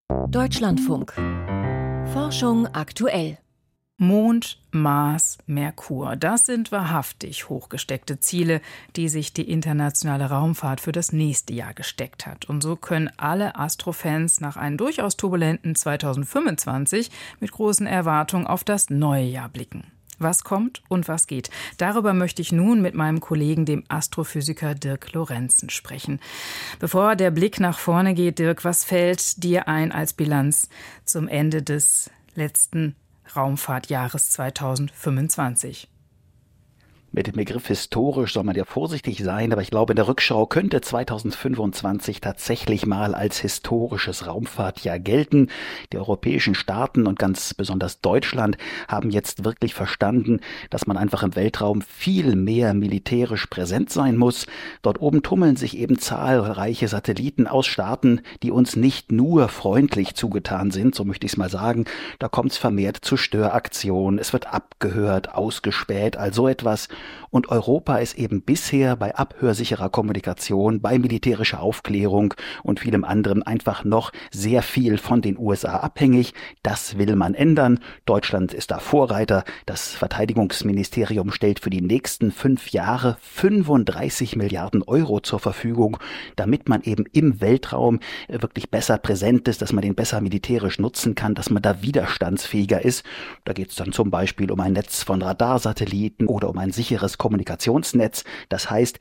Deutschlandfunk. Forschung aktuell. Mond, Mars, Merkur, das sind wahrhaftig hochgesteckte Ziele, die sich die internationale Raumfahrt für das nächste Jahr gesteckt hat. Und so können alle Astrofans nach einem durchaus turbulenten 2025 mit großen Erwartungen auf das neue Jahr blicken. Was kommt und was geht? Darüber möchte ich nun mit meinem Kollegen, dem Astrophysiker Dirk Lorenzen, sprechen. Bevor der Blick nach vorne geht, Dirk, was fällt dir ein als Bilanz zum Ende des letzten Raumfahrtjahres 2025? Mit dem Begriff historisch soll man ja vorsichtig sein, aber ich glaube, in der Rückschau könnte 2025 tatsächlich mal als historisches Raumfahrtjahr gelten. Die europäischen Staaten und ganz besonders Deutschland haben jetzt wirklich verstanden, dass man einfach im Weltraum viel mehr militärisch präsent sein muss. Dort oben tummeln sich eben zahlreiche Satelliten aus Staaten, die uns nicht nur freundlich zugetan sind, so möchte ich es mal sagen. Da kommt es vermehrt zu Störaktionen, es wird abgehört, ausgespäht, also etwas. Und Europa ist eben bisher bei abhörsicherer Kommunikation, bei militärischer Aufklärung und vielem anderen einfach noch sehr viel von den USA abhängig. Das will man ändern. Deutschland ist da Vorreiter. Das Verteidigungsministerium stellt für die nächsten 5 Jahre 35 Milliarden Euro zur Verfügung, damit man eben im Weltraum wirklich besser präsent ist, dass man den besser militärisch nutzen kann, dass man da widerstandsfähiger ist. Da geht es dann zum Beispiel um ein Netz von Radarsatelliten oder um ein sicheres Kommunikationsnetz. Das heißt,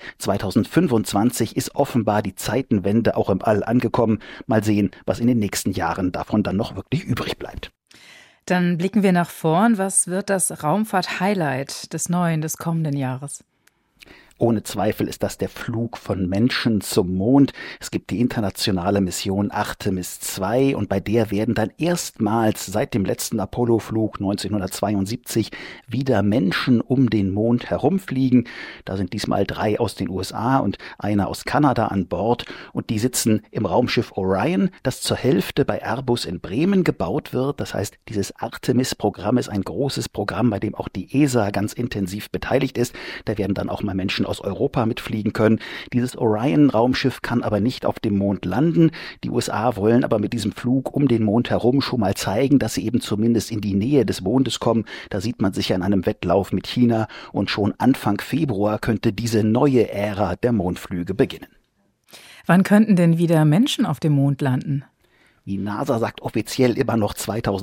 2025 ist offenbar die Zeitenwende auch im All angekommen. Mal sehen, was in den nächsten Jahren davon dann noch wirklich übrig bleibt. Dann blicken wir nach vorn. Was wird das Raumfahrt-Highlight des kommenden Jahres? Ohne Zweifel ist das der Flug von Menschen zum Mond. Es gibt die internationale Mission Artemis II und bei der werden dann erstmals seit dem letzten Apollo-Flug 1972 wieder Menschen um den Mond herumfliegen. Da sind diesmal 3 aus den USA und einer aus Kanada an Bord und die sitzen im Raumschiff Orion, das zur Hälfte bei Airbus in Bremen gebaut wird. Das heißt, dieses Artemis-Programm ist ein großes Programm, bei dem auch die ESA ganz intensiv beteiligt ist. Da werden dann auch mal Menschen aus Europa mitfliegen können. Dieses Orion-Raumschiff kann aber nicht auf dem Mond landen. Die USA wollen aber mit diesem Flug um den Mond herum schon mal zeigen, dass sie eben zumindest in die Nähe des Mondes kommen. Da sieht man sich ja in einem Wettlauf mit China und schon Anfang Februar könnte diese neue Ära der Mondflüge beginnen. Wann könnten denn wieder Menschen auf dem Mond landen? Die NASA sagt offiziell immer noch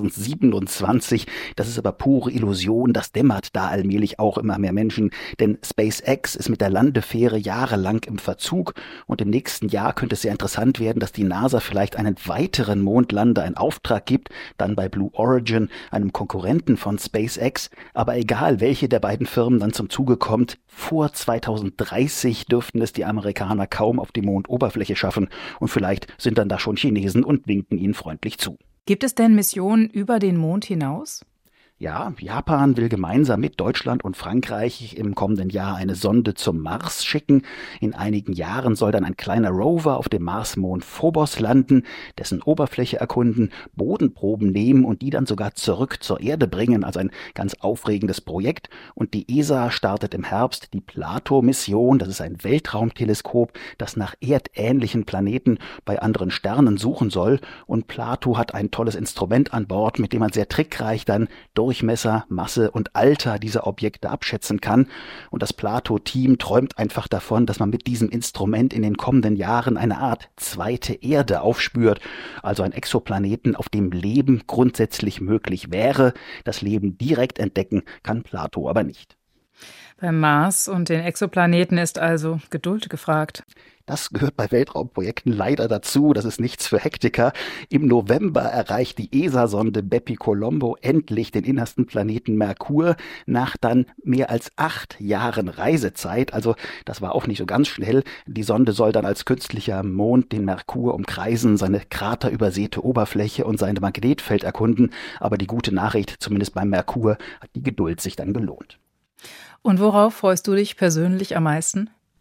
2027. Das ist aber pure Illusion. Das dämmert da allmählich auch immer mehr Menschen. Denn SpaceX ist mit der Landefähre jahrelang im Verzug. Und im nächsten Jahr könnte es sehr interessant werden, dass die NASA vielleicht einen weiteren Mondlander in Auftrag gibt. Dann bei Blue Origin, einem Konkurrenten von SpaceX. Aber egal, welche der beiden Firmen dann zum Zuge kommt, vor 2030 dürften es die Amerikaner kaum auf die Mondoberfläche schaffen. Und vielleicht sind dann da schon Chinesen und winken ihnen freundlich zu. Gibt es denn Missionen über den Mond hinaus? Ja, Japan will gemeinsam mit Deutschland und Frankreich im kommenden Jahr eine Sonde zum Mars schicken. In einigen Jahren soll dann ein kleiner Rover auf dem Marsmond Phobos landen, dessen Oberfläche erkunden, Bodenproben nehmen und die dann sogar zurück zur Erde bringen. Also ein ganz aufregendes Projekt. Und die ESA startet im Herbst die Plato-Mission. Das ist ein Weltraumteleskop, das nach erdähnlichen Planeten bei anderen Sternen suchen soll. Und Plato hat ein tolles Instrument an Bord, mit dem man sehr trickreich dann Durchmesser, Masse und Alter dieser Objekte abschätzen kann. Und das Plato-Team träumt einfach davon, dass man mit diesem Instrument in den kommenden Jahren eine Art zweite Erde aufspürt, also ein Exoplaneten, auf dem Leben grundsätzlich möglich wäre. Das Leben direkt entdecken kann Plato aber nicht. Beim Mars und den Exoplaneten ist also Geduld gefragt. Das gehört bei Weltraumprojekten leider dazu. Das ist nichts für Hektiker. Im November erreicht die ESA-Sonde Bepi-Colombo endlich den innersten Planeten Merkur nach dann mehr als 8 Jahren Reisezeit. Also das war auch nicht so ganz schnell. Die Sonde soll dann als künstlicher Mond den Merkur umkreisen, seine kraterübersäte Oberfläche und sein Magnetfeld erkunden. Aber die gute Nachricht, zumindest beim Merkur, hat die Geduld sich dann gelohnt. Und worauf freust du dich persönlich am meisten?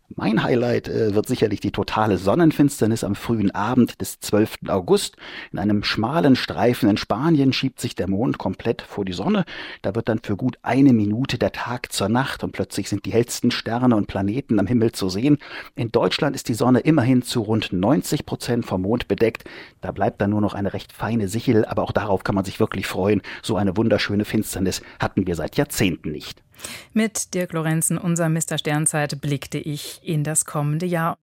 Mein Highlight wird sicherlich die totale Sonnenfinsternis am frühen Abend des 12. August. In einem schmalen Streifen in Spanien schiebt sich der Mond komplett vor die Sonne. Da wird dann für gut eine Minute der Tag zur Nacht und plötzlich sind die hellsten Sterne und Planeten am Himmel zu sehen. In Deutschland ist die Sonne immerhin zu rund 90% vom Mond bedeckt. Da bleibt dann nur noch eine recht feine Sichel, aber auch darauf kann man sich wirklich freuen. So eine wunderschöne Finsternis hatten wir seit Jahrzehnten nicht. Mit Dirk Lorenzen, unser Mr. Sternzeit, blickte ich in das kommende Jahr.